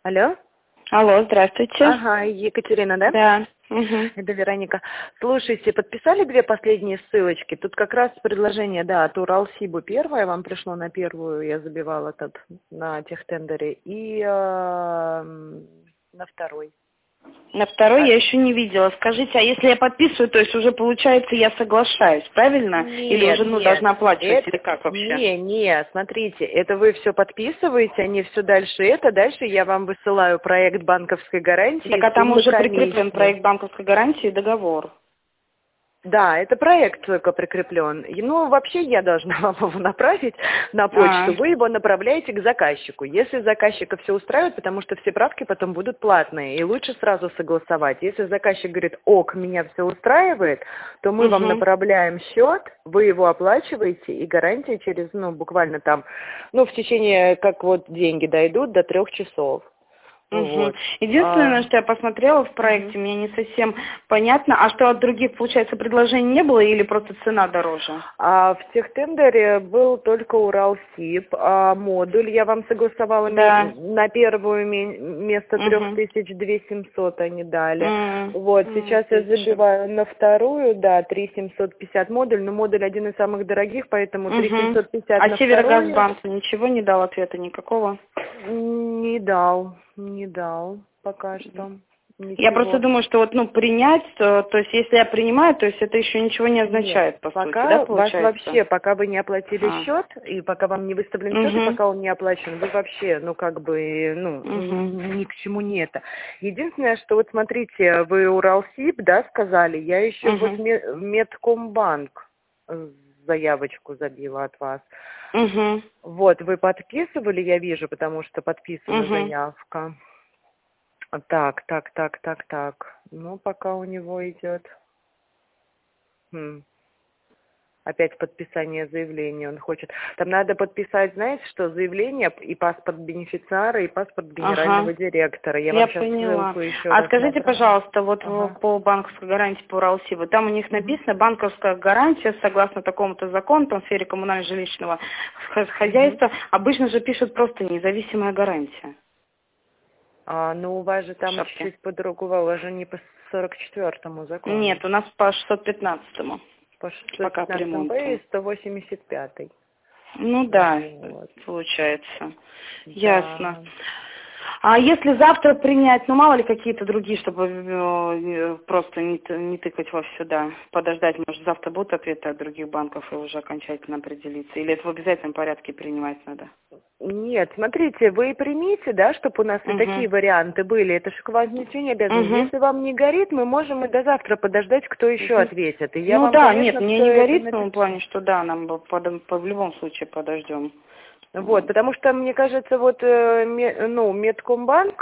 Алло? Алло, здравствуйте. Ага, Екатерина, да? Да. Угу. Это Вероника. Слушайте, подписали две последние ссылочки? Тут как раз предложение, да, от Уралсибу первое вам пришло на первую, я забивала тут на техтендере, и на второй. На второй я еще не видела. Скажите, а если я подписываю, то есть уже получается я соглашаюсь, правильно? Или Нет, уже должна оплачивать, это, или как вообще? не, смотрите, это вы все подписываете, а не все дальше дальше я вам высылаю проект банковской гарантии Так и а там суммы уже прикреплен комиссии. проект банковской гарантии и договор. Да, это проект только прикреплен. Ну, вообще я должна вам его направить на почту. Вы его направляете к заказчику. Если заказчика все устраивает, потому что все правки потом будут платные, и лучше сразу согласовать. Если заказчик говорит, ок, меня все устраивает, то мы вам направляем счет, вы его оплачиваете, и гарантия через, буквально там, в течение, как вот деньги дойдут, до 3 часов. Вот. Единственное, на что я посмотрела в проекте, мне не совсем понятно, а что от других, получается, предложений не было или просто цена дороже? В техтендере был только Уралсиб, а модуль я вам согласовала на первую место 3200 они дали. Вот, сейчас я забиваю на вторую, да, 3750 модуль, но модуль один из самых дорогих, поэтому 3750 на вторую. А Северогазбанк ничего не дал ответа никакого? Не дал пока что. Ничего. Я просто думаю, что вот, принять, то есть если я принимаю, то есть это еще ничего не означает, по сути, да, получается? Вас вообще, пока вы не оплатили счет, и пока вам не выставлен счет, и пока он не оплачен, вы вообще, ни к чему не это. Единственное, что вот смотрите, вы Уралсиб, да, сказали, я еще вот Медкомбанк заявочку забила от вас. Вот, вы подписывали, я вижу, потому что подписана заявка. Так. Ну, пока у него идет. Опять подписание заявления он хочет. Там надо подписать, знаете что, заявление и паспорт бенефициара, и паспорт генерального директора. Я вам сейчас поняла. ссылку еще А раз скажите, направлю. пожалуйста, вот по банковской гарантии по Уралсибу, там у них написано банковская гарантия согласно такому-то закону, там в сфере коммунально-жилищного хозяйства. Обычно же пишут просто независимая гарантия. У вас же там чуть по-другому, у вас же не по 44-му закону. Нет, у нас по 615-му. По 615 Б и 185. Ну да, получается. Ясно. А если завтра принять, мало ли какие-то другие, чтобы просто не тыкать во все, да, подождать, может завтра будут ответы от других банков и уже окончательно определиться? Или это в обязательном порядке принимать надо? Нет, смотрите, вы примите, да, чтобы у нас и такие варианты были. Это же к вам ничего не обязано. Если вам не горит, мы можем и до завтра подождать, кто еще ответит. И я вам, конечно, мне не горит в том плане, что да, нам в любом случае подождем. Вот, потому что, мне кажется, вот, Медкомбанк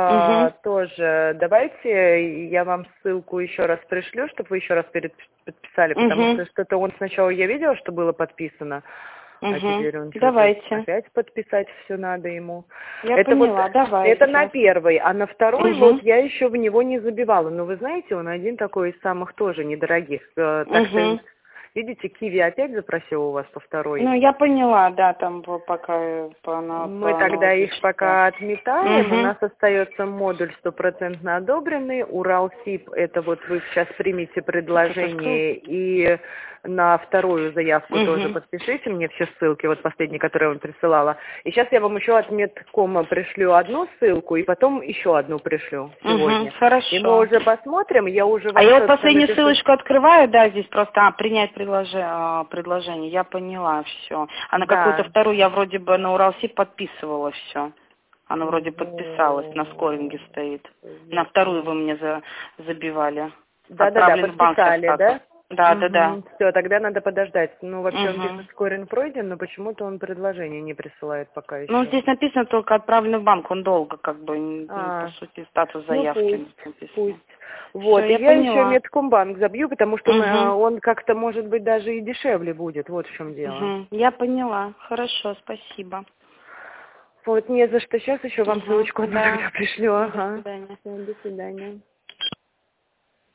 тоже, давайте я вам ссылку еще раз пришлю, чтобы вы еще раз подписали, потому что что-то он сначала, я видела, что было подписано, а теперь он опять подписать все надо ему. Я поняла, давайте. Это на первый, а на второй вот я еще в него не забивала, но вы знаете, он один такой из самых тоже недорогих, так что... Видите, Киви опять запросил у вас по второй. Я поняла, да, там пока мы тогда их пока отметаем. У нас остается модуль 100% одобренный. Уралсиб, это вот вы сейчас примите предложение и на вторую заявку тоже подпишите мне все ссылки, вот последние, которые я вам присылала. И сейчас я вам еще от Медкома пришлю одну ссылку, и потом еще одну пришлю сегодня. Хорошо. И мы уже посмотрим, я уже вам... А я вот последнюю ссылочку открываю, да, здесь просто принять предложение, я поняла все. А на какую-то вторую я вроде бы на Уралсиб подписывала все. Она вроде подписалась, на скоринге стоит. На вторую вы мне забивали. Да, подписали, да? Да. Все, тогда надо подождать. Вообще он пишет, скоринг пройден, но почему-то он предложение не присылает пока еще. Здесь написано только отправлен в банк, он долго, по сути, статус заявки пусть. Вот, и я еще Медкомбанк забью, потому что он как-то, может быть, даже и дешевле будет, вот в чем дело. Я поняла, хорошо, спасибо. Вот, не за что, сейчас еще вам ссылочку тогда пришлю. До свидания. До свидания.